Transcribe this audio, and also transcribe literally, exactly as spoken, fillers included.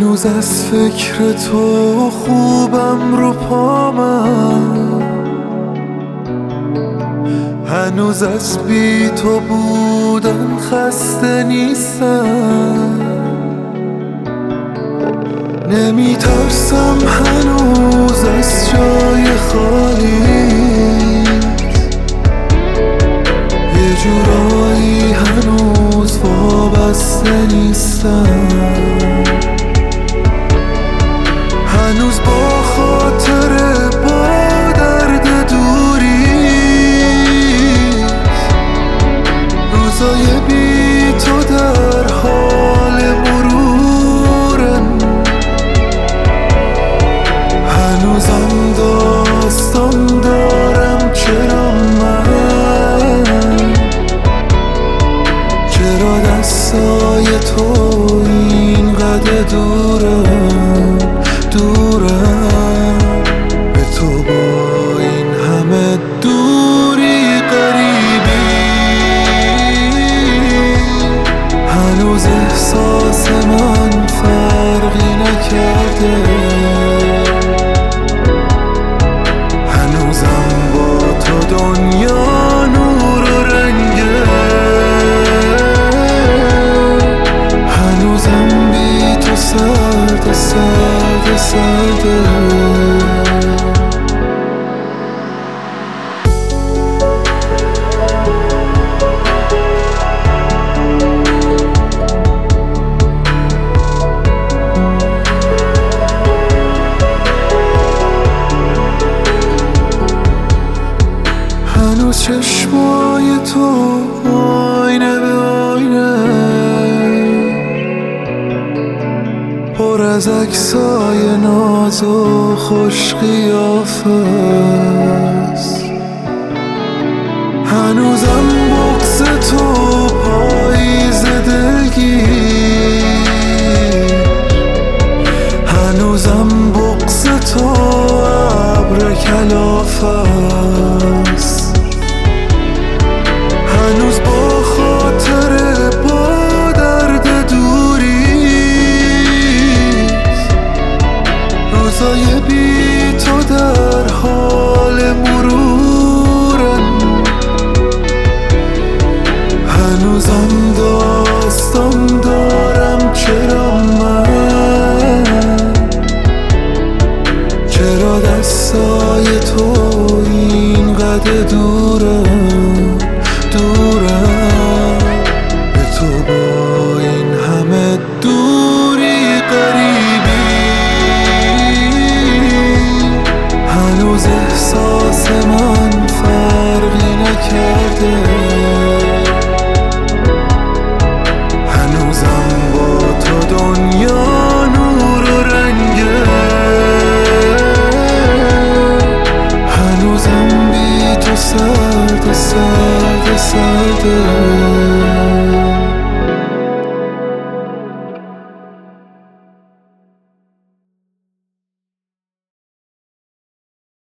هنوز از فکر تو خوبم رو پامم، هنوز از بی تو بودن خسته نیستم. نمی ترسم هنوز از جای خالی، یه جورایی هنوز وابسته نیستم. هنوز با خاطر با درد دوری، روزای بی تو در حال مرورن. هنوزم داستان دارم چرا من، چرا دستای تو اینقدر دورم دورم به تو با این همه دوری قریبی. هنوز احساس من فرقی نکرده، هنوزم با تو دنیا نور و رنگه. هنوزم بی تو سرد سرد سرده. هنوز چشمای تو آینه به آینه، پر از عکسای ناز و خوش قیافه است. هنوزم بغض تو پاییز دلگیر، هنوزم بغض تو ابر کلافه است. هنوز با خاطر با درد دوری، روزای بی تو در حال مرورن. هنوزم داستان دارم چرا من، چرا دستای تو اینقدر دورم دورم به تو با این همه دوری قریبی. هنوز احساس من فرقی نکرده، هنوزم با تو دنیا نور و رنگه. هنوزم بی تو سرد سرد سرده.